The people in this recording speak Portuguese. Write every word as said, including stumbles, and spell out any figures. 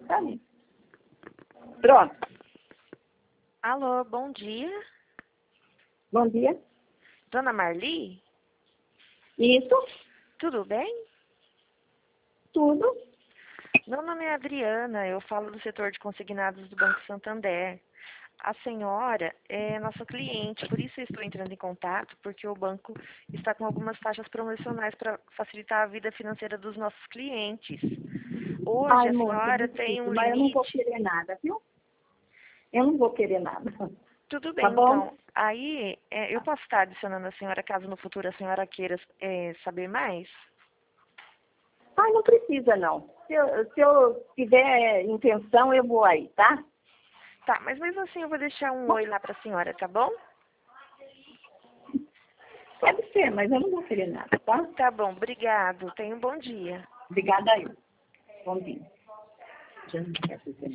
Tá ali. Pronto. Alô, bom dia. Bom dia. Dona Marli? Isso? Tudo bem? Tudo? Meu nome é Adriana, eu falo do setor de consignados do Banco Santander. A senhora é nossa cliente, por isso eu estou entrando em contato, porque o banco está com algumas taxas promocionais para facilitar a vida financeira dos nossos clientes. Hoje Ai, a moça, senhora tem desculpe, um mas eu não vou limite. querer nada, viu? Eu não vou querer nada. Tudo Tá bem, bom? então. Aí é, eu posso estar adicionando a senhora caso no futuro a senhora queira é, saber mais? Ai, não precisa, não. Se eu, se eu tiver intenção, eu vou aí, tá? Tá, mas mesmo assim eu vou deixar um Bom, oi lá para a senhora, tá bom? pode ser, mas eu não vou querer nada, tá? Tá bom, obrigado. Tenha um bom dia. Obrigada aí. Bom dia. Já não quer dizer